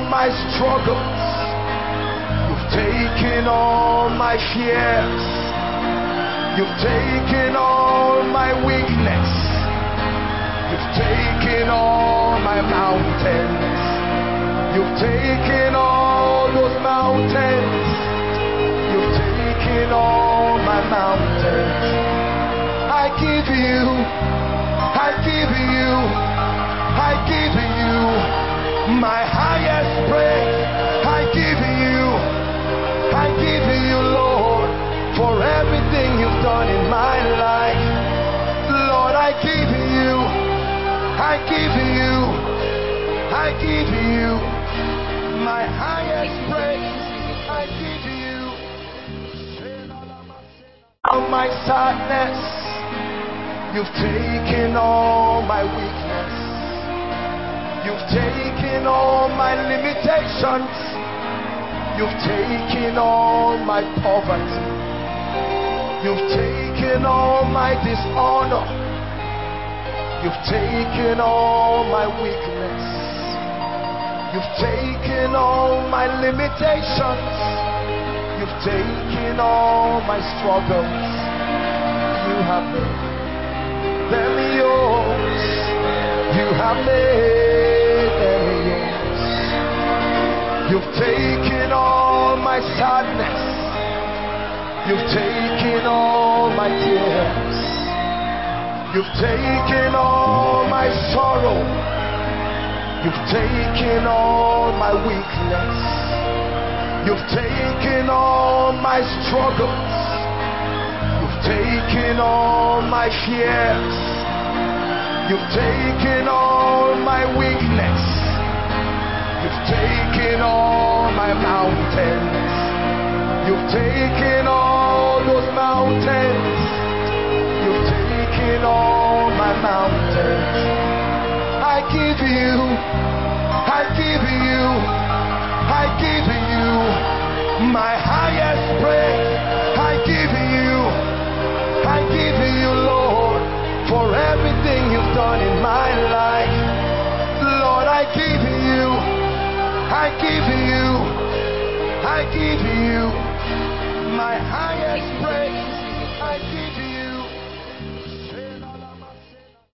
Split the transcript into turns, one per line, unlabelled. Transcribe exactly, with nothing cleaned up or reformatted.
my struggles. You've taken all my fears. You've taken all my weakness. You've taken all my mountains. You've taken all those mountains. You've taken all my mountains. I give you, I give you, I give you my highest praise. I give you, I give you, Lord, for everything you've done in my life. Lord, I give you, I give you, I give you my highest praise. I give you all my sadness. You've taken all my weakness. You've taken all my limitations. You've taken all my poverty. You've taken all my dishonor. You've taken all my weakness. You've taken all my limitations. You've taken all my struggles. You have made them yours. You have made them yours. You've taken all my sadness. You've taken all my tears. You've taken all my sorrow. You've taken all my weakness. You've taken all my struggles. You've taken all my fears. You've taken all my weakness. You've taken all my mountains. You've taken all those mountains. You've taken all my mountains. I give you, I give you, I give you my highest praise. I give you, I give you, Lord, for everything you've done in my life. Lord, I give you, I give you, I give you my highest praise. I give you.